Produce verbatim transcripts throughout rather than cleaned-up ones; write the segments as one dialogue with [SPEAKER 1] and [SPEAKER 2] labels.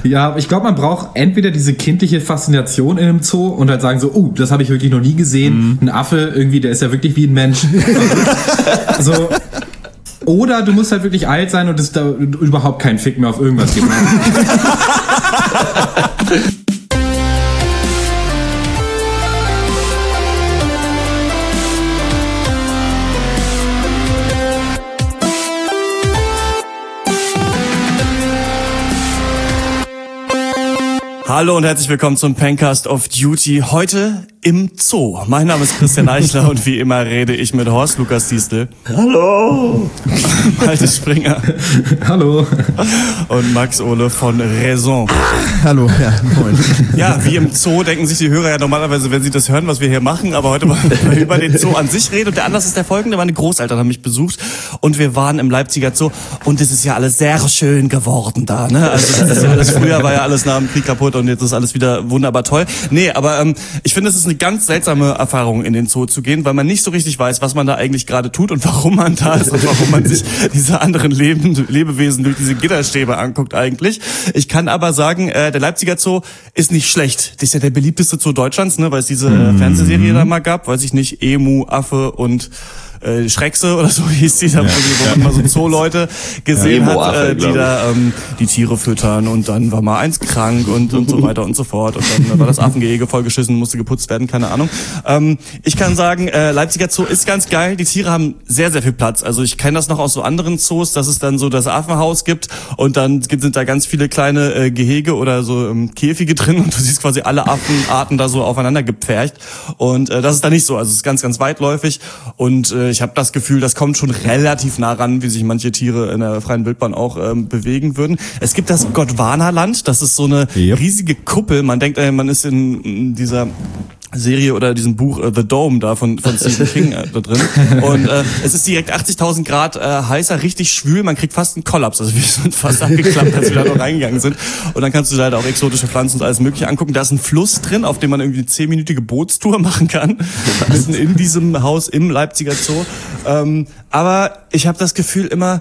[SPEAKER 1] Ja, ich glaube, man braucht entweder diese kindliche Faszination in einem Zoo und halt sagen so, oh, uh, das habe ich wirklich noch nie gesehen. Mhm. Ein Affe irgendwie, der ist ja wirklich wie ein Mensch. Also, oder du musst halt wirklich alt sein und es da überhaupt keinen Fick mehr auf irgendwas gibt.
[SPEAKER 2] Hallo und herzlich willkommen zum Pencast of Duty. Heute im Zoo. Mein Name ist Christian Eichler und wie immer rede ich mit Horst Lukas Diestel.
[SPEAKER 3] Hallo.
[SPEAKER 2] Malte Springer.
[SPEAKER 1] Hallo. Und
[SPEAKER 2] Max Ohle von Raison.
[SPEAKER 4] Hallo, ja, moin.
[SPEAKER 2] Ja, wie im Zoo denken sich die Hörer ja normalerweise, wenn sie das hören, was wir hier machen, aber heute wollen wir über den Zoo an sich reden. Und der Anlass ist der folgende: Meine Großeltern haben mich besucht und wir waren im Leipziger Zoo und es ist ja alles sehr schön geworden da, ne? Also das ist ja alles, früher war ja alles nach dem Krieg kaputt und jetzt ist alles wieder wunderbar toll. Nee, aber ähm, ich finde, es ist eine ganz seltsame Erfahrung, in den Zoo zu gehen, weil man nicht so richtig weiß, was man da eigentlich gerade tut und warum man da ist und warum man sich diese anderen Leben, Lebewesen durch diese Gitterstäbe anguckt eigentlich. Ich kann aber sagen, äh, der Leipziger Zoo ist nicht schlecht. Das ist ja der beliebteste Zoo Deutschlands, ne, weil es diese äh, Fernsehserie da mal gab, weiß ich nicht, Emu, Affe und äh, Schreckse oder so hieß die, da, ja, wo man ja. mal so Zoo-Leute gesehen ja, hat, äh, die da ähm, die Tiere füttern und dann war mal eins krank und und so weiter und so fort und dann war das Affengehege vollgeschissen, musste geputzt werden, keine Ahnung. Ähm, ich kann sagen, äh, Leipziger Zoo ist ganz geil, die Tiere haben sehr, sehr viel Platz. Also ich kenne das noch aus so anderen Zoos, dass es dann so das Affenhaus gibt und dann sind da ganz viele kleine äh, Gehege oder so ähm, Käfige drin und du siehst quasi alle Affenarten da so aufeinander gepfercht und äh, das ist da nicht so, also es ist ganz, ganz weitläufig und äh, ich habe das Gefühl, das kommt schon relativ nah ran, wie sich manche Tiere in der freien Wildbahn auch ähm, bewegen würden. Es gibt das Gondwana-Land, das ist so eine yep. riesige Kuppel. Man denkt, äh, man ist in, in dieser Serie oder diesem Buch uh, The Dome da von von Stephen King äh, da drin und äh, es ist direkt achtzigtausend Grad äh, heißer, richtig schwül, man kriegt fast einen Kollaps, also wir sind fast abgeklappt, als wir da noch reingegangen sind und dann kannst du da halt auch exotische Pflanzen und alles mögliche angucken. Da ist ein Fluss drin, auf dem man irgendwie eine zehnminütige Bootstour machen kann, mitten in diesem Haus im Leipziger Zoo, ähm, aber ich habe das Gefühl immer,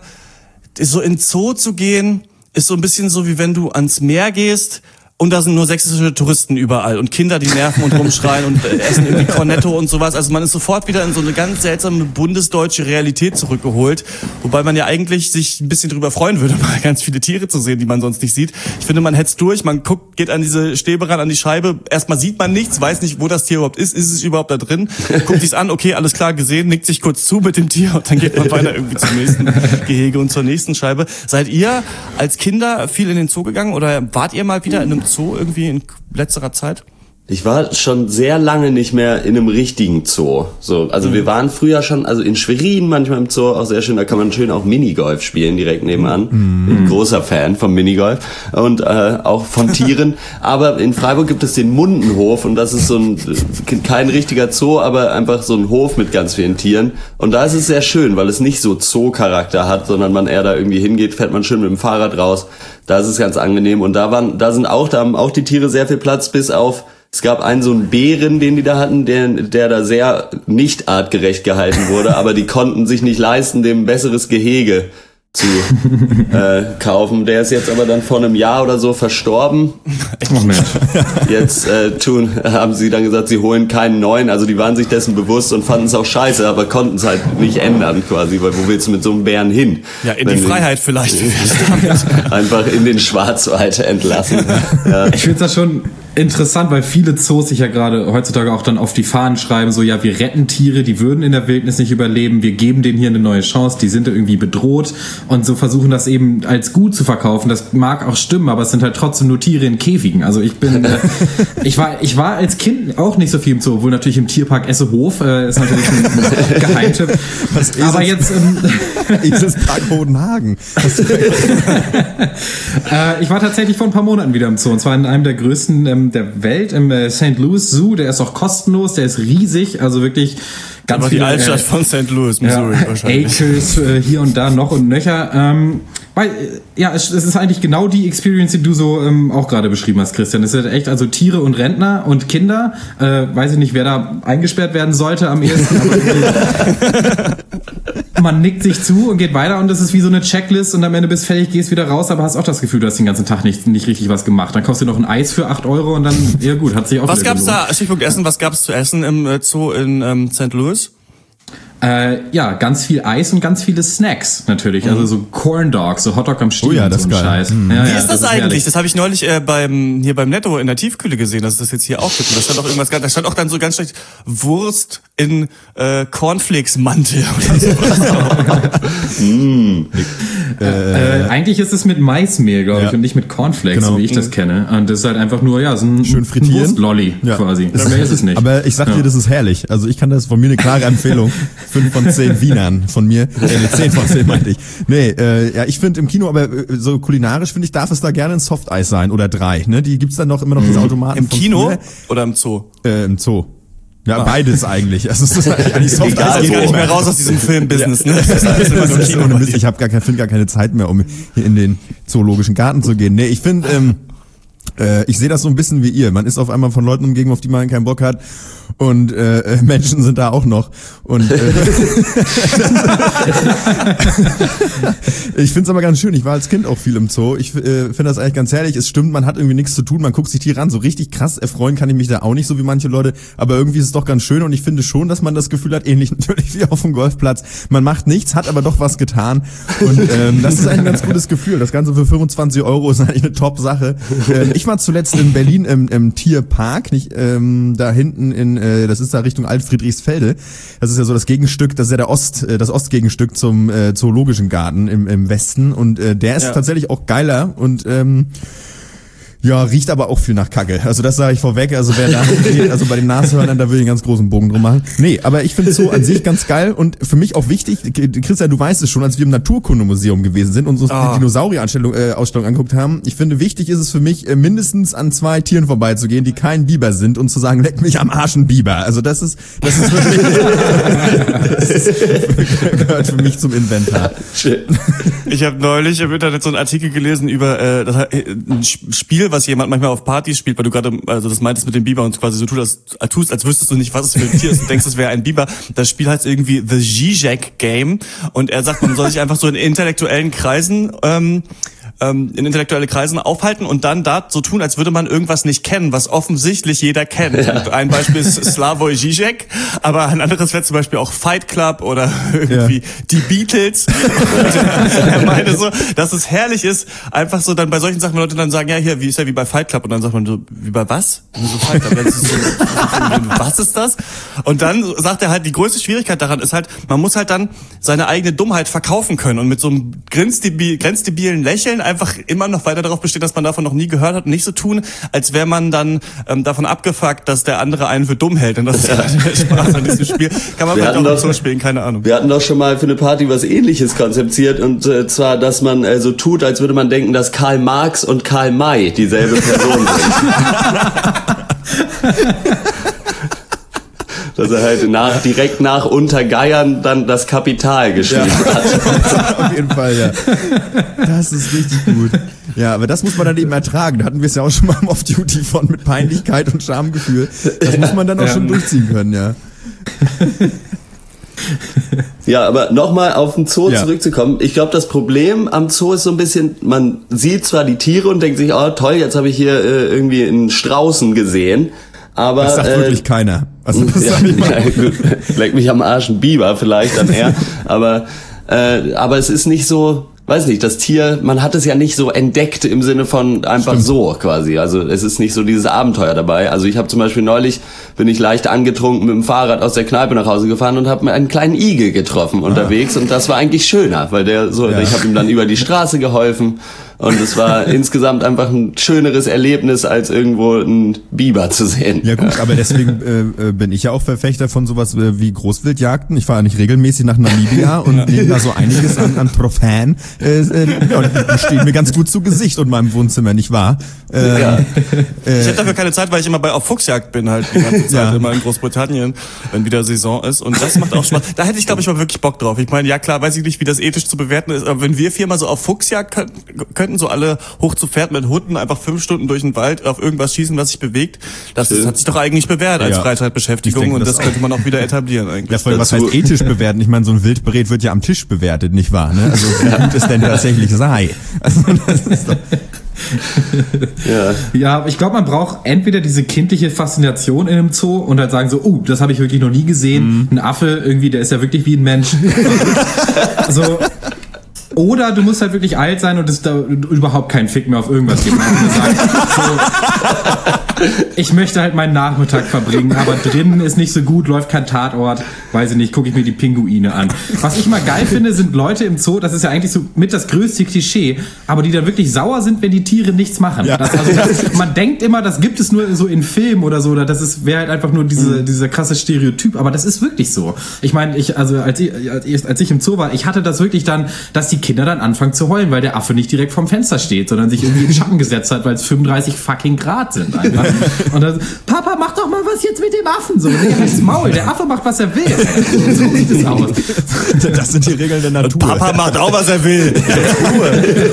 [SPEAKER 2] so in Zoo zu gehen, ist so ein bisschen so, wie wenn du ans Meer gehst und da sind nur sächsische Touristen überall und Kinder, die nerven und rumschreien und äh, essen irgendwie Cornetto und sowas. Also man ist sofort wieder in so eine ganz seltsame bundesdeutsche Realität zurückgeholt, wobei man ja eigentlich sich ein bisschen drüber freuen würde, mal ganz viele Tiere zu sehen, die man sonst nicht sieht. Ich finde, man hetzt durch, man guckt, geht an diese Stäbe ran, an die Scheibe. Erstmal sieht man nichts, weiß nicht, wo das Tier überhaupt ist. Ist es überhaupt da drin? Guckt sich's an, okay, alles klar gesehen, nickt sich kurz zu mit dem Tier und dann geht man weiter irgendwie zum nächsten Gehege und zur nächsten Scheibe. Seid ihr als Kinder viel in den Zoo gegangen oder wart ihr mal wieder in einem Zoo irgendwie in letzterer Zeit?
[SPEAKER 3] Ich war schon sehr lange nicht mehr in einem richtigen Zoo. So, also mhm. wir waren früher schon, also in Schwerin manchmal im Zoo auch sehr schön, da kann man schön auch Minigolf spielen direkt nebenan. Mhm. Bin ein großer Fan vom Minigolf und äh, auch von Tieren. Aber in Freiburg gibt es den Mundenhof und das ist so ein, kein richtiger Zoo, aber einfach so ein Hof mit ganz vielen Tieren. Und da ist es sehr schön, weil es nicht so Zoo-Charakter hat, sondern man eher da irgendwie hingeht, fährt man schön mit dem Fahrrad raus. Da ist es ganz angenehm und da waren, da sind auch, da haben auch die Tiere sehr viel Platz, bis auf es gab einen so einen Bären, den die da hatten, der, der da sehr nicht artgerecht gehalten wurde, aber die konnten sich nicht leisten, dem ein besseres Gehege zu äh, kaufen. Der ist jetzt aber dann vor einem Jahr oder so verstorben. Jetzt äh, tun, haben sie dann gesagt, sie holen keinen neuen. Also die waren sich dessen bewusst und fanden es auch scheiße, aber konnten es halt nicht ändern quasi, weil wo willst du mit so einem Bären hin?
[SPEAKER 2] Ja, in die Freiheit vielleicht.
[SPEAKER 3] Einfach in den Schwarzwald entlassen.
[SPEAKER 1] Ja. Ich finde das schon interessant, weil viele Zoos sich ja gerade heutzutage auch dann auf die Fahnen schreiben, so ja, wir retten Tiere, die würden in der Wildnis nicht überleben, wir geben denen hier eine neue Chance, die sind irgendwie bedroht und so versuchen das eben als gut zu verkaufen. Das mag auch stimmen, aber es sind halt trotzdem nur Tiere in Käfigen. Also ich bin, äh, ich war ich war als Kind auch nicht so viel im Zoo, obwohl natürlich im Tierpark Essehof äh, ist natürlich ein Geheimtipp.
[SPEAKER 4] Was ist
[SPEAKER 1] aber jetzt ähm,
[SPEAKER 4] Eselspark Bodenhagen.
[SPEAKER 1] äh, ich war tatsächlich vor ein paar Monaten wieder im Zoo und zwar in einem der größten ähm, der Welt, im äh, Saint Louis Zoo. Der ist auch kostenlos, der ist riesig, also wirklich ganz
[SPEAKER 2] aber
[SPEAKER 1] viele,
[SPEAKER 2] die Altstadt äh, von Saint Louis, Missouri
[SPEAKER 1] ja,
[SPEAKER 2] wahrscheinlich.
[SPEAKER 1] Acres äh, hier und da noch und nöcher. Ähm, Weil, ja, es, es ist eigentlich genau die Experience, die du so ähm, auch gerade beschrieben hast, Christian. Es sind echt also Tiere und Rentner und Kinder. Äh, weiß ich nicht, wer da eingesperrt werden sollte am ehesten. Aber man nickt sich zu und geht weiter und das ist wie so eine Checklist und am Ende bist fertig, gehst wieder raus, aber hast auch das Gefühl, du hast den ganzen Tag nicht, nicht richtig was gemacht. Dann kaufst du noch ein Eis für acht Euro und dann, ja gut, hat sich auch
[SPEAKER 2] Was
[SPEAKER 1] wieder
[SPEAKER 2] gab's
[SPEAKER 1] gelohnt.
[SPEAKER 2] da, Stichpunkt Essen, was gab's zu essen im äh, Zoo in ähm, Sankt Louis?
[SPEAKER 1] Äh, ja, ganz viel Eis und ganz viele Snacks natürlich. Mhm. Also so Corn Dogs, so Hotdog am Stiel
[SPEAKER 4] oh ja,
[SPEAKER 1] und
[SPEAKER 4] das
[SPEAKER 1] so ein
[SPEAKER 4] ist geil.
[SPEAKER 1] Scheiß.
[SPEAKER 4] Mhm.
[SPEAKER 1] Ja,
[SPEAKER 2] Wie
[SPEAKER 1] ja,
[SPEAKER 2] ist das, das eigentlich?
[SPEAKER 1] Herrlich.
[SPEAKER 2] Das habe ich neulich äh, beim hier beim Netto in der Tiefkühle gesehen, dass es das jetzt hier auch gibt. Und da stand auch irgendwas, da stand auch dann so ganz schlecht Wurst in äh, Cornflakes-Mantel oder sowas.
[SPEAKER 1] mm. äh, äh, eigentlich ist es mit Maismehl, glaube ich,
[SPEAKER 4] ja.
[SPEAKER 1] und nicht mit Cornflakes,
[SPEAKER 4] genau.
[SPEAKER 1] so wie ich das kenne. Und das ist halt einfach nur, ja, so ein,
[SPEAKER 4] schön frittieren.
[SPEAKER 1] ein Wurstlolli
[SPEAKER 4] ja.
[SPEAKER 1] quasi. Das mehr ist es nicht.
[SPEAKER 4] Aber ich sag dir,
[SPEAKER 1] ja.
[SPEAKER 4] das ist herrlich. Also ich kann das von mir eine klare Empfehlung. Fünf von zehn Wienern von mir. Äh, zehn von zehn meinte ich. Nee, äh, ja, ich finde im Kino, aber äh, so kulinarisch finde ich, darf es da gerne ein Softeis sein oder drei. Ne? Die gibt's dann noch immer noch diese Automaten.
[SPEAKER 2] Im Kino
[SPEAKER 4] früher.
[SPEAKER 2] oder im Zoo?
[SPEAKER 4] Äh, Im Zoo. Ja, beides eigentlich. Also es ist eigentlich Softeis
[SPEAKER 2] Egal, geht gar nicht mehr raus aus diesem Filmbusiness. Ja. Ne? Das ist alles immer nur
[SPEAKER 4] das ist ohne Mist. Ich habe gar, find gar keine Zeit mehr, um hier in den zoologischen Garten zu gehen. Nee, ich finde, ähm, äh, ich sehe das so ein bisschen wie ihr. Man ist auf einmal von Leuten umgeben, auf die man keinen Bock hat. Und äh, Menschen sind da auch noch. Und äh, ich finde es aber ganz schön. Ich war als Kind auch viel im Zoo. Ich äh, finde das eigentlich ganz herrlich. Es stimmt, man hat irgendwie nichts zu tun. Man guckt sich Tiere an. So richtig krass erfreuen kann ich mich da auch nicht, so wie manche Leute. Aber irgendwie ist es doch ganz schön. Und ich finde schon, dass man das Gefühl hat, ähnlich natürlich wie auf dem Golfplatz. Man macht nichts, hat aber doch was getan. Und ähm, das ist eigentlich ein ganz gutes Gefühl. Das Ganze für fünfundzwanzig Euro ist eigentlich eine Top-Sache. Ähm, ich war zuletzt in Berlin im, im Tierpark, nicht ähm, da hinten in das ist da Richtung Alt-Friedrichsfelde. Das ist ja so das Gegenstück, das ist ja der Ost, das Ostgegenstück zum äh, Zoologischen Garten im, im Westen. Und äh, der ist ja. tatsächlich auch geiler und ähm, ja, riecht aber auch viel nach Kacke. Also das sage ich vorweg. Also wer da geht, also bei den Nashörnern, da würde ich einen ganz großen Bogen drum machen. Nee, aber ich finde es so an sich ganz geil und für mich auch wichtig. Christian, du weißt es schon, als wir im Naturkundemuseum gewesen sind und uns oh. die Dinosaurier-Ausstellung äh, Ausstellung angeguckt haben. Ich finde, wichtig ist es für mich, äh, mindestens an zwei Tieren vorbeizugehen, die kein Biber sind und zu sagen, leck mich am Arsch ein Biber. Also das ist, das ist wirklich, das ist, gehört für mich zum Inventar.
[SPEAKER 2] Ich habe neulich im Internet so einen Artikel gelesen über äh, das, äh, ein Spiel, was jemand manchmal auf Partys spielt, weil du gerade also das meintest mit dem Biber und quasi so tust, als, tust, als wüsstest du nicht, was es für ein Tier ist und denkst, es wäre ein Biber. Das Spiel heißt irgendwie The Zizek Game und er sagt, man soll sich einfach so in intellektuellen Kreisen ähm, ähm, in intellektuelle Kreisen aufhalten und dann da so tun, als würde man irgendwas nicht kennen, was offensichtlich jeder kennt. Ja. Und ein Beispiel ist Slavoj Žižek, aber ein anderes wäre zum Beispiel auch Fight Club oder irgendwie ja. die Beatles. Und er meinte so, dass es herrlich ist, einfach so dann bei solchen Sachen, wenn Leute dann sagen, ja hier, wie ist ja wie bei Fight Club und dann sagt man so, wie bei was? Und so Fight Club. Ist so, was ist das? Und dann sagt er halt, die größte Schwierigkeit daran ist halt, man muss halt dann seine eigene Dummheit verkaufen können und mit so einem grenzdebil, grenzdebilen Lächeln einfach immer noch weiter darauf besteht, dass man davon noch nie gehört hat und nicht so tun, als wäre man dann ähm, davon abgefuckt, dass der andere einen für dumm hält. Und das ist ja der Spaß an diesem Spiel. Kann man vielleicht auch doch, so spielen, keine Ahnung.
[SPEAKER 3] Wir hatten doch schon mal für eine Party was Ähnliches konzeptiert und äh, zwar, dass man äh, so tut, als würde man denken, dass Karl Marx und Karl May dieselbe Person sind. Dass er halt nach, direkt nach Untergeiern dann das Kapital geschrieben ja. hat.
[SPEAKER 4] Auf jeden Fall, ja. Das ist richtig gut. Ja, aber das muss man dann eben ertragen. Da hatten wir es ja auch schon mal im Off-Duty von mit Peinlichkeit und Schamgefühl. Das muss man dann auch ja. schon durchziehen können, ja.
[SPEAKER 3] Ja, aber nochmal auf den Zoo ja. zurückzukommen. Ich glaube, das Problem am Zoo ist so ein bisschen, man sieht zwar die Tiere und denkt sich, oh toll, jetzt habe ich hier äh, irgendwie einen Straußen gesehen. Aber,
[SPEAKER 4] das sagt
[SPEAKER 3] äh,
[SPEAKER 4] wirklich keiner. Also das
[SPEAKER 3] ja, ja, gut, leck mich am Arsch ein Biber vielleicht dann eher. aber, äh, aber es ist nicht so, weiß nicht, das Tier, man hat es ja nicht so entdeckt im Sinne von einfach Stimmt. so quasi. Also es ist nicht so dieses Abenteuer dabei. Also ich habe zum Beispiel neulich, bin ich leicht angetrunken mit dem Fahrrad aus der Kneipe nach Hause gefahren und habe mir einen kleinen Igel getroffen ah. unterwegs und das war eigentlich schöner, weil der so, ja. ich habe ihm dann über die Straße geholfen Und es war insgesamt einfach ein schöneres Erlebnis, als irgendwo einen Biber zu sehen.
[SPEAKER 4] Ja gut, aber deswegen äh, bin ich ja auch Verfechter von sowas äh, wie Großwildjagden. Ich fahre ja nicht regelmäßig nach Namibia und nehme da so einiges an, an Trophäen. Äh, äh, ja, die stehen mir ganz gut zu Gesicht und meinem Wohnzimmer, nicht wahr? Äh,
[SPEAKER 3] Ja.
[SPEAKER 2] Ich hätte dafür keine Zeit, weil ich immer bei auf Fuchsjagd bin halt die ganze Zeit,
[SPEAKER 4] Ja.
[SPEAKER 2] immer in Großbritannien, wenn wieder Saison ist. Und das macht auch Spaß. Da hätte ich, glaube ich, mal wirklich Bock drauf. Ich meine, ja klar, weiß ich nicht, wie das ethisch zu bewerten ist, aber wenn wir vier mal so auf Fuchsjagd könnten, könnten so alle hoch zu Pferd mit Hunden einfach fünf Stunden durch den Wald auf irgendwas schießen, was sich bewegt, das, das hat sich doch eigentlich bewährt als
[SPEAKER 4] Ja.
[SPEAKER 2] Freizeitbeschäftigung
[SPEAKER 4] Ich denke,
[SPEAKER 2] und
[SPEAKER 4] das
[SPEAKER 2] das könnte man auch wieder etablieren eigentlich.
[SPEAKER 4] Ja, vor allem, was
[SPEAKER 3] Dazu-
[SPEAKER 4] heißt ethisch bewerten? Ich meine, so ein Wildbret wird ja am Tisch bewertet, nicht wahr? Ne? Also wie gut es denn tatsächlich sei. Also, das ist doch
[SPEAKER 3] Ja.
[SPEAKER 1] Ja, ich glaube, man braucht entweder diese kindliche Faszination in einem Zoo und halt sagen so, oh, das habe ich wirklich noch nie gesehen. Ein Affe irgendwie, der ist ja wirklich wie ein Mensch. So. Oder du musst halt wirklich alt sein und es da überhaupt keinen Fick mehr auf irgendwas geben. Also sagen, so, ich möchte halt meinen Nachmittag verbringen, aber drinnen ist nicht so gut, läuft kein Tatort, weiß ich nicht, gucke ich mir die Pinguine an. Was ich mal geil finde, sind Leute im Zoo, das ist ja eigentlich so mit das größte Klischee, aber die dann wirklich sauer sind, wenn die Tiere nichts machen.
[SPEAKER 4] Ja.
[SPEAKER 1] Das, also, das, man denkt immer, das gibt es nur so in Filmen oder so, oder das wäre halt einfach nur diese, dieser krasse Stereotyp, aber das ist wirklich so. Ich meine, ich, also als ich, als ich als ich im Zoo war, ich hatte das wirklich dann, dass die Kinder dann anfangen zu heulen, weil der Affe nicht direkt vorm Fenster steht, sondern sich irgendwie in den Schatten gesetzt hat, weil es fünfunddreißig fucking Grad sind einfach. Und dann, Papa, mach doch mal was jetzt mit dem Affen. So, der heißt Maul, der Affe macht, was er will. So sieht es aus.
[SPEAKER 4] das sind die Regeln der Natur.
[SPEAKER 2] Papa macht auch, was er will. Ruhe.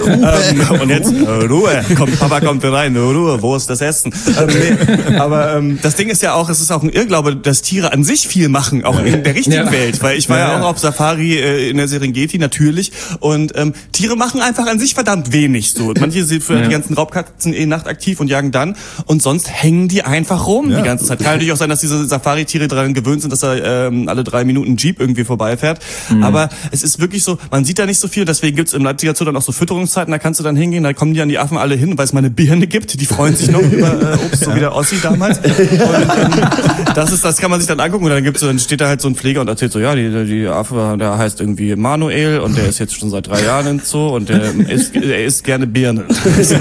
[SPEAKER 2] ähm, und jetzt äh, Ruhe. Kommt, Papa kommt rein. Ruhe. Wo ist das Essen? Ähm, nee. Aber ähm, das Ding ist ja auch, es ist auch ein Irrglaube, dass Tiere an sich viel machen, auch in der richtigen
[SPEAKER 1] Ja.
[SPEAKER 2] Welt. Weil ich war ja,
[SPEAKER 1] Ja, ja.
[SPEAKER 2] auch auf Safari äh, in der Serengeti natürlich. Und ähm, Tiere machen einfach an sich verdammt wenig. So, manche sind für
[SPEAKER 1] Ja.
[SPEAKER 2] die ganzen Raubkatzen eh nachtaktiv und jagen dann. Und sonst hängen die einfach rum
[SPEAKER 4] Ja.
[SPEAKER 2] die ganze Zeit. Kann natürlich auch sein, dass diese Safari-Tiere daran gewöhnt sind, dass da ähm, alle drei Minuten ein Jeep irgendwie vorbeifährt.
[SPEAKER 1] Mhm.
[SPEAKER 2] Aber es ist wirklich so, man sieht da nicht so viel. Deswegen gibt's im Leipziger Zoo dann auch so Fütterungszeiten. Da kannst du dann hingehen, da kommen die an die Affen alle hin, weil es mal eine Birne gibt. Die freuen sich noch über äh, Obst, so wie der Ossi damals. Und, ähm, das ist, das kann man sich dann angucken. Und dann gibt's, dann steht da halt so ein Pfleger und erzählt so, ja, die, die Affe, der heißt irgendwie Manuel und der ist jetzt schon seit drei Jahren im Zoo und der isst, er isst gerne Birnen. So.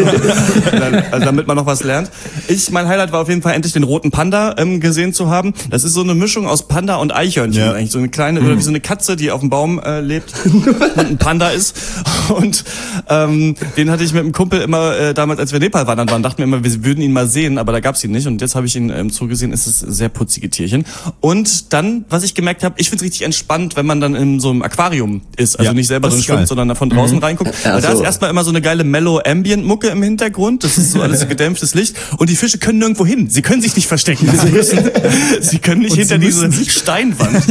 [SPEAKER 2] Also damit man noch was lernt. Ich, mein Highlight war auf jeden Fall endlich den roten Panda ähm, gesehen zu haben. Das ist so eine Mischung aus Panda und Eichhörnchen
[SPEAKER 4] Ja.
[SPEAKER 2] eigentlich. So eine kleine, oder wie so eine Katze, die auf dem Baum äh, lebt und ein Panda ist. Und ähm, den hatte ich mit einem Kumpel immer, äh, damals als wir in Nepal wandern waren, dachten wir immer, wir würden ihn mal sehen, aber da gab's ihn nicht. Und jetzt habe ich ihn im Zoo gesehen, ist es sehr putzige Tierchen. Und dann, was ich gemerkt habe, ich find's richtig entspannt, wenn man dann in so einem Aquarium ist. Also
[SPEAKER 4] Ja,
[SPEAKER 2] nicht selber
[SPEAKER 4] das
[SPEAKER 2] drin
[SPEAKER 4] ist geil.
[SPEAKER 2] schwimmt, sondern da von draußen reinguckt.
[SPEAKER 3] Ach
[SPEAKER 2] Weil da
[SPEAKER 3] so.
[SPEAKER 2] ist erstmal immer so eine geile Mellow-Ambient-Mucke im Hintergrund. Das ist so alles gedämpftes Licht. Und die Fische können nirgendwo hin. Sie können sich nicht verstecken. Sie, müssen, sie können nicht
[SPEAKER 4] Und
[SPEAKER 2] hinter
[SPEAKER 4] sie
[SPEAKER 2] diese
[SPEAKER 4] müssen sich-
[SPEAKER 2] Steinwand.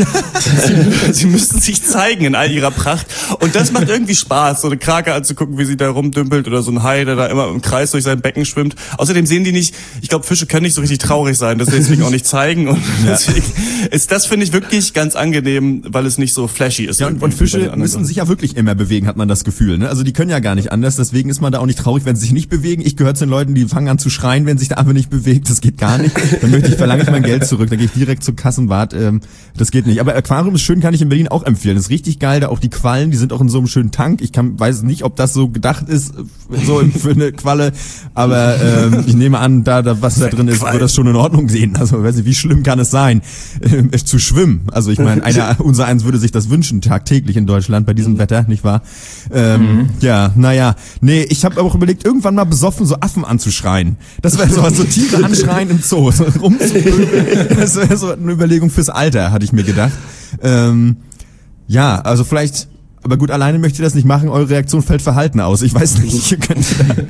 [SPEAKER 2] sie, sie müssen sich zeigen in all ihrer Pracht. Und das macht irgendwie Spaß, so eine Krake anzugucken, wie sie da rumdümpelt oder so ein Hai, der da immer im Kreis durch sein Becken schwimmt. Außerdem sehen die nicht, ich glaube, Fische können nicht so richtig traurig sein, das deswegen auch nicht zeigen. Und deswegen ist das, finde ich, wirklich ganz angenehm, weil es nicht so flashy ist.
[SPEAKER 4] Ja, und,
[SPEAKER 2] irgendwie
[SPEAKER 4] und
[SPEAKER 2] wie bei den
[SPEAKER 4] Fische
[SPEAKER 2] anderen
[SPEAKER 4] müssen
[SPEAKER 2] Sachen.
[SPEAKER 4] sich ja wirklich immer bewegen, hat man das Gefühl. Ne? Also die können ja gar nicht anders, deswegen ist man da auch nicht traurig, wenn sie sich nicht bewegen. Ich gehöre zu den Leuten, die fangen an zu schreien, wenn sich der Affe nicht bewegt. Das geht gar nicht. Dann möchte ich, verlange ich mein Geld zurück. Dann gehe ich direkt zum Kassenwart. Ähm, das geht nicht. Aber Aquarium ist schön, kann ich in Berlin auch empfehlen. Das ist richtig geil. Da auch die Quallen, die sind auch in so einem schönen Tank. Ich kann, weiß nicht, ob das so gedacht ist, so für eine Qualle. Aber ähm, ich nehme an, da, da was da drin ist, wird das schon in Ordnung sehen. Also weiß nicht, wie schlimm kann es sein, äh, zu schwimmen. Also ich meine, einer unser eins würde sich das wünschen, tagtäglich in Deutschland bei diesem Wetter, nicht wahr? Ähm, mhm. Ja, naja. Nee, ich habe aber auch überlegt, irgendwann mal besoffen so Affen anzuschreien. Das wäre so, so Tiere anschreien im Zoo, so rumzupöbeln. Das wäre so eine Überlegung fürs Alter, hatte ich mir gedacht. Ähm, ja, also vielleicht... Aber gut, alleine möchte ich das nicht machen. Eure Reaktion fällt verhalten aus. Ich weiß nicht. Ihr könnt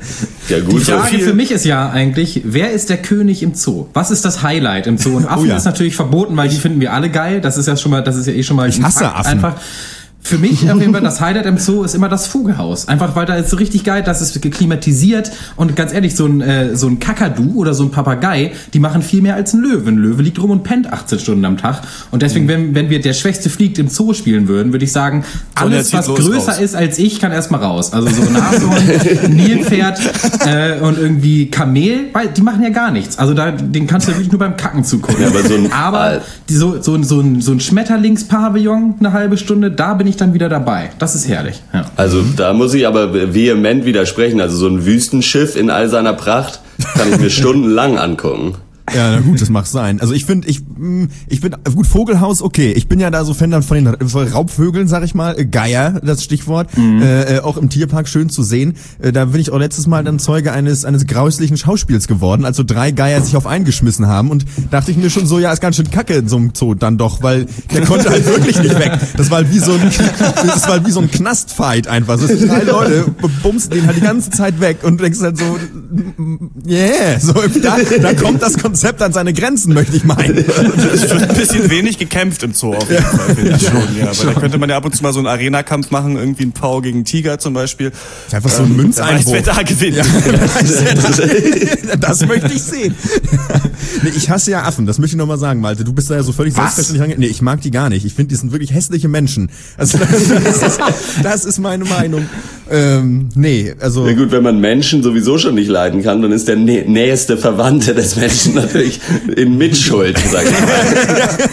[SPEAKER 3] Ja
[SPEAKER 1] Die
[SPEAKER 3] gut, so
[SPEAKER 1] Frage
[SPEAKER 3] viel.
[SPEAKER 1] für mich ist ja eigentlich, wer ist der König im Zoo? Was ist das Highlight im Zoo? Und Affen
[SPEAKER 4] Oh ja.
[SPEAKER 1] ist natürlich verboten, weil die finden wir alle geil. Das ist ja schon mal, das ist ja eh schon mal
[SPEAKER 4] Ich
[SPEAKER 1] ein
[SPEAKER 4] hasse
[SPEAKER 1] Fakt
[SPEAKER 4] Affen.
[SPEAKER 1] einfach. Für mich auf jeden Fall das Highlight im Zoo ist immer das Vogelhaus. Einfach weil da ist so richtig geil, das ist geklimatisiert und ganz ehrlich, so ein, äh, so ein Kakadu oder so ein Papagei, die machen viel mehr als ein Löwe. Ein Löwe liegt rum und pennt achtzehn Stunden am Tag. Und deswegen, wenn, wenn wir der Schwächste fliegt im Zoo spielen würden, würde ich sagen, alles,
[SPEAKER 2] zieht
[SPEAKER 1] was
[SPEAKER 2] los
[SPEAKER 1] größer
[SPEAKER 2] raus.
[SPEAKER 1] ist als ich, kann erstmal raus. Also so ein Nashorn, Nilpferd äh, und irgendwie Kamel, weil die machen ja gar nichts. Also da, den kannst du ja wirklich nur beim Kacken zugucken.
[SPEAKER 3] Ja, aber so ein-
[SPEAKER 1] aber die, so, so, ein- so ein, so ein Schmetterlingspavillon eine halbe Stunde, da bin ich ich dann wieder dabei. Das ist herrlich. Ja.
[SPEAKER 3] Also da muss ich aber vehement widersprechen. Also so ein Wüstenschiff in all seiner Pracht kann ich mir stundenlang angucken.
[SPEAKER 4] Ja, na gut, das mag sein. Also ich finde, ich ich bin, gut, Vogelhaus, okay. Ich bin ja da so Fan von den von Raubvögeln, sag ich mal. Geier, das Stichwort. Mhm. Äh, auch im Tierpark schön zu sehen. Äh, da bin ich auch letztes Mal dann Zeuge eines eines grauslichen Schauspiels geworden, als so drei Geier sich auf einen geschmissen haben. Und dachte ich mir schon so, ja, ist ganz schön kacke in so einem Zoo dann doch, weil der konnte halt wirklich nicht weg. Das war halt wie so ein, das war halt wie so ein Knastfight einfach. So drei Leute bumsen den halt die ganze Zeit weg und du denkst halt so, yeah, so da, da kommt das Konzept an seine Grenzen, möchte ich meinen.
[SPEAKER 2] Es wird ein bisschen wenig gekämpft im Zoo auf jeden Fall, finde ich schon. Ja, aber da könnte man ja ab und zu mal so einen Arena-Kampf machen, irgendwie ein Pau gegen Tiger zum Beispiel.
[SPEAKER 4] Einfach so ein Münzeinwurf.
[SPEAKER 2] Wer da gewinnt.
[SPEAKER 4] Ja, das möchte ich sehen. Nee, ich hasse ja Affen, das möchte ich nochmal sagen, Malte. Du bist da ja so völlig selbstverständlich rangegangen. Nee, ich mag die gar nicht. Ich finde, die sind wirklich hässliche Menschen. Also das ist, das ist meine Meinung. Ähm, nee, also...
[SPEAKER 3] Na gut, wenn man Menschen sowieso schon nicht leiden kann, dann ist der nä- nächste Verwandte des Menschen natürlich in Mitschuld, sag ich mal.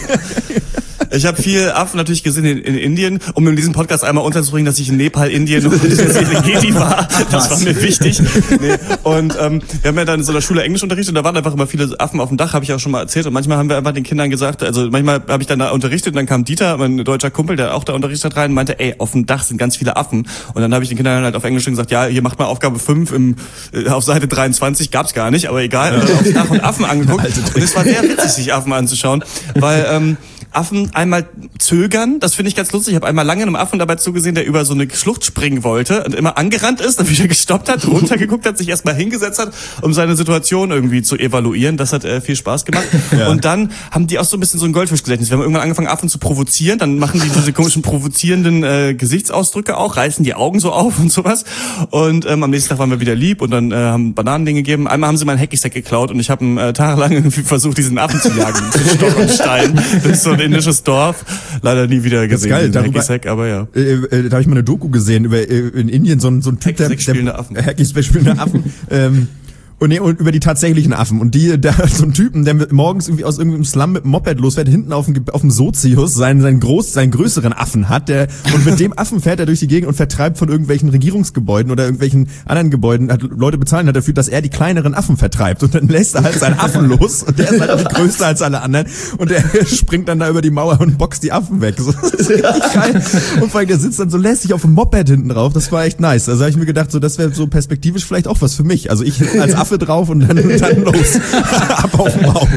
[SPEAKER 2] Ich habe viel Affen natürlich gesehen in, in Indien, um in diesem Podcast einmal unterzubringen, dass ich in Nepal, Indien und in Serengeti war. Das war mir wichtig. Nee. Und ähm, wir haben ja dann in so einer Schule Englisch unterrichtet und da waren einfach immer viele Affen auf dem Dach, habe ich auch schon mal erzählt. Und manchmal haben wir einfach den Kindern gesagt, also manchmal habe ich dann da unterrichtet und dann kam Dieter, mein deutscher Kumpel, der auch da unterrichtet hat, rein und meinte, ey, auf dem Dach sind ganz viele Affen. Und dann habe ich den Kindern halt auf Englisch gesagt, ja, hier macht mal Aufgabe fünf im, äh, auf Seite dreiundzwanzig, gab's gar nicht, aber egal. Und dann aufs Dach und Affen angeguckt. Und es war sehr witzig, sich Affen anzuschauen, weil ähm, Affen einmal zögern, das finde ich ganz lustig. Ich habe einmal lange einem Affen dabei zugesehen, der über so eine Schlucht springen wollte und immer angerannt ist, dann wieder gestoppt hat, runtergeguckt hat, sich erstmal hingesetzt hat, um seine Situation irgendwie zu evaluieren. Das hat äh, viel Spaß gemacht. Ja. Und dann haben die auch so ein bisschen so ein Goldfischgedächtnis. Wir haben irgendwann angefangen, Affen zu provozieren, dann machen die diese komischen provozierenden äh, Gesichtsausdrücke auch, reißen die Augen so auf und sowas. Und ähm, am nächsten Tag waren wir wieder lieb und dann äh, haben Bananen gegeben. Einmal haben sie mein Hacky-Sack geklaut und ich habe äh, tagelang irgendwie versucht, diesen Affen zu jagen. Mit Stock und Stein. Das ist so ein indisches Dorf. Leider nie wieder gesehen.
[SPEAKER 4] Das ist geil. Darüber,
[SPEAKER 2] Hacky-Sack, aber ja.
[SPEAKER 4] Äh, äh, da habe ich mal eine Doku gesehen über äh, in Indien so ein so ein Typ, der
[SPEAKER 2] Hacky-Sack-spielende Affen.
[SPEAKER 4] Hacky-Sack spielende Affen. ähm, Und, nee, und über die tatsächlichen Affen. Und die, da so ein Typen, der mit, morgens irgendwie aus irgendeinem Slum mit dem Moped losfährt, hinten auf dem, auf dem Sozius seinen, seinen groß, seinen größeren Affen hat, der, und mit dem Affen fährt er durch die Gegend und vertreibt von irgendwelchen Regierungsgebäuden oder irgendwelchen anderen Gebäuden, hat Leute bezahlen hat dafür, dass er die kleineren Affen vertreibt. Und dann lässt er halt seinen Affen los und der ist halt auch größer als alle anderen und der springt dann da über die Mauer und boxt die Affen weg. So, das ist richtig geil. Und vor allem, der sitzt dann so lässig auf dem Moped hinten drauf. Das war echt nice. Also habe ich mir gedacht, so, das wäre so perspektivisch vielleicht auch was für mich. Also ich als Affe drauf und dann dann los. Ab auf den Baum.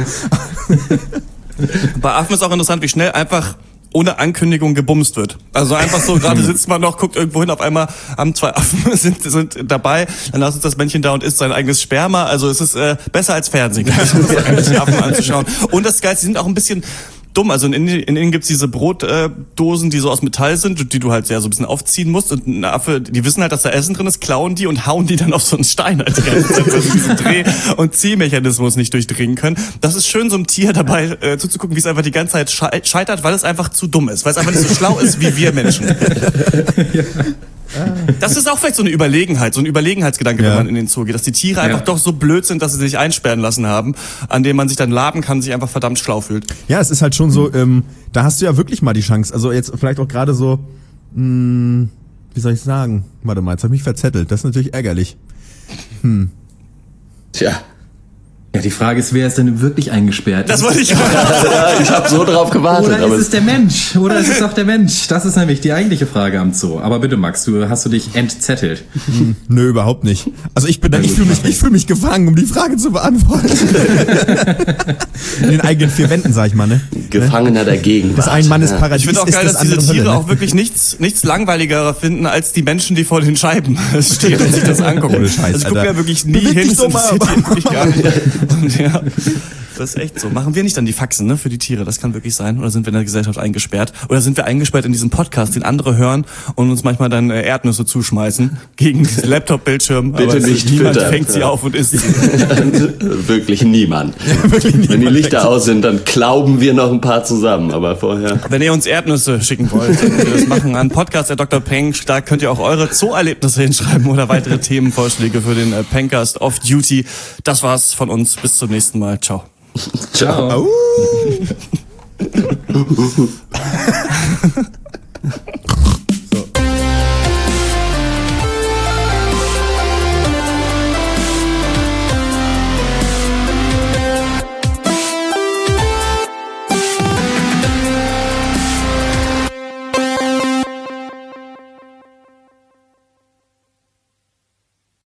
[SPEAKER 2] Bei Affen ist auch interessant, wie schnell einfach ohne Ankündigung gebumst wird. Also einfach so, gerade sitzt man noch, guckt irgendwo hin, auf einmal haben zwei Affen sind, sind dabei, dann lasst das Männchen da und isst sein eigenes Sperma. Also es ist äh, besser als Fernsehen, eigentlich die Affen anzuschauen. Und das Geilste, die sind auch ein bisschen dumm. Also in Indien, in Indien gibt's diese Brotdosen, die so aus Metall sind, die du halt sehr so ein bisschen aufziehen musst. Und ein Affe, die wissen halt, dass da Essen drin ist, klauen die und hauen die dann auf so einen Stein, als die ganze Zeit so diesen Dreh- und Ziehmechanismus nicht durchdringen können. Das ist schön, so einem Tier dabei äh, zuzugucken, wie es einfach die ganze Zeit scheitert, weil es einfach zu dumm ist, weil es einfach nicht so schlau ist wie wir Menschen. Ja. Das ist auch vielleicht so eine Überlegenheit, so ein Überlegenheitsgedanke, ja, wenn man in den Zoo geht, dass die Tiere einfach ja. doch so blöd sind, dass sie sich einsperren lassen haben, an dem man sich dann laben kann, sich einfach verdammt schlau fühlt.
[SPEAKER 4] Ja, es ist halt schon so, ähm, da hast du ja wirklich mal die Chance, also jetzt vielleicht auch gerade so, mh, wie soll ich sagen, warte mal, jetzt hab ich mich verzettelt, das ist natürlich ärgerlich. Hm.
[SPEAKER 3] Tja.
[SPEAKER 1] Ja, die Frage ist, wer ist denn wirklich eingesperrt?
[SPEAKER 2] Das wollte ich
[SPEAKER 3] ja, ich habe so drauf gewartet.
[SPEAKER 1] Oder aber ist es der Mensch? Oder ist es auch der Mensch? Das ist nämlich die eigentliche Frage am Zoo. Aber bitte, Max, du hast du dich entzettelt?
[SPEAKER 4] Hm, nö, überhaupt nicht. Also ich bin dann, ich fühle mich, ich fühle mich gefangen, um die Frage zu beantworten. In den eigenen vier Wänden, sag ich mal, ne?
[SPEAKER 3] Gefangener der Gegenwart.
[SPEAKER 4] Das ein Mann ist Paradies.
[SPEAKER 2] Ich finde auch geil, dass diese Tiere Hölle, ne? auch wirklich nichts, nichts langweiliger finden als die Menschen, die vor den Scheiben stehen und sich das angucken.
[SPEAKER 4] Scheiß,
[SPEAKER 2] also ich gucke ja wirklich nie hin, das interessiert mich gar nicht. Und ja, das ist echt so. Machen wir nicht dann die Faxen, ne, für die Tiere? Das kann wirklich sein. Oder sind wir in der Gesellschaft eingesperrt? Oder sind wir eingesperrt in diesem Podcast, den andere hören und uns manchmal dann äh, Erdnüsse zuschmeißen gegen den Laptop-Bildschirm?
[SPEAKER 3] Bitte
[SPEAKER 2] aber
[SPEAKER 3] nicht
[SPEAKER 2] niemand
[SPEAKER 3] füttern.
[SPEAKER 2] fängt sie
[SPEAKER 3] ja.
[SPEAKER 2] auf und isst sie.
[SPEAKER 3] Wirklich niemand.
[SPEAKER 4] Ja, wirklich niemand.
[SPEAKER 3] Wenn die Lichter aus sind, dann klauben wir noch ein paar zusammen. Aber vorher...
[SPEAKER 2] Wenn ihr uns Erdnüsse schicken wollt, und wir das machen an Podcast der Doktor Penk, da könnt ihr auch eure Zoo-Erlebnisse hinschreiben oder weitere Themenvorschläge für den äh, Pencast Off Duty. Das war's von uns. Bis zum nächsten Mal. Ciao.
[SPEAKER 3] Ciao.
[SPEAKER 4] Ciao.